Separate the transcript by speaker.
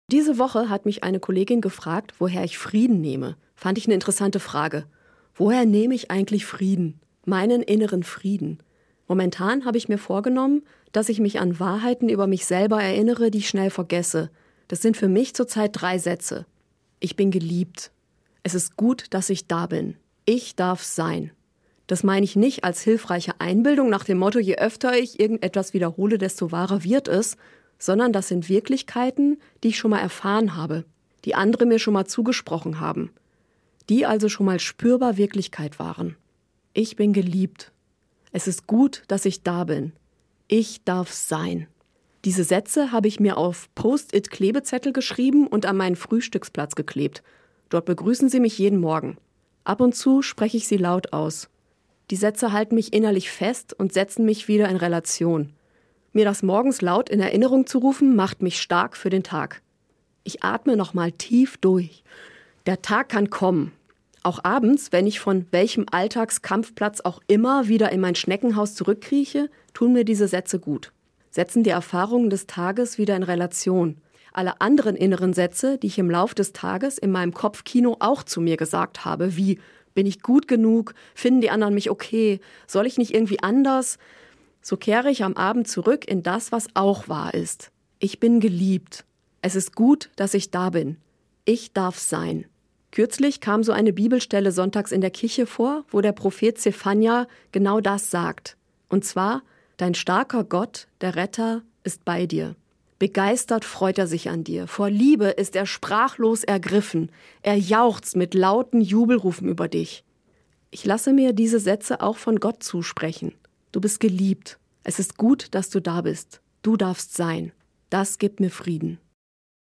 Speaker 1: Diese Woche hat mich eine Kollegin gefragt, woher ich Frieden nehme. Fand ich eine interessante Frage. Woher nehme ich eigentlich Frieden? Meinen inneren Frieden. Momentan habe ich mir vorgenommen, dass ich mich an Wahrheiten über mich selber erinnere, die ich schnell vergesse. Das sind für mich zurzeit 3 Sätze. Ich bin geliebt. Es ist gut, dass ich da bin. Ich darf sein. Das meine ich nicht als hilfreiche Einbildung nach dem Motto, je öfter ich irgendetwas wiederhole, desto wahrer wird es, sondern das sind Wirklichkeiten, die ich schon mal erfahren habe, die andere mir schon mal zugesprochen haben, die also schon mal spürbar Wirklichkeit waren. Ich bin geliebt. Es ist gut, dass ich da bin. Ich darf sein. Diese Sätze habe ich mir auf Post-it-Klebezettel geschrieben und an meinen Frühstücksplatz geklebt. Dort begrüßen sie mich jeden Morgen. Ab und zu spreche ich sie laut aus. Die Sätze halten mich innerlich fest und setzen mich wieder in Relation. Mir das morgens laut in Erinnerung zu rufen, macht mich stark für den Tag. Ich atme nochmal tief durch. Der Tag kann kommen. Auch abends, wenn ich von welchem Alltagskampfplatz auch immer wieder in mein Schneckenhaus zurückkrieche, tun mir diese Sätze gut. Setzen die Erfahrungen des Tages wieder in Relation. Alle anderen inneren Sätze, die ich im Lauf des Tages in meinem Kopfkino auch zu mir gesagt habe, wie: Bin ich gut genug? Finden die anderen mich okay? Soll ich nicht irgendwie anders? So kehre ich am Abend zurück in das, was auch wahr ist. Ich bin geliebt. Es ist gut, dass ich da bin. Ich darf sein. Kürzlich kam so eine Bibelstelle sonntags in der Kirche vor, wo der Prophet Zephania genau das sagt. Und zwar: Dein starker Gott, der Retter, ist bei dir. Begeistert freut er sich an dir. Vor Liebe ist er sprachlos ergriffen. Er jauchzt mit lauten Jubelrufen über dich. Ich lasse mir diese Sätze auch von Gott zusprechen. Du bist geliebt. Es ist gut, dass du da bist. Du darfst sein. Das gibt mir Frieden.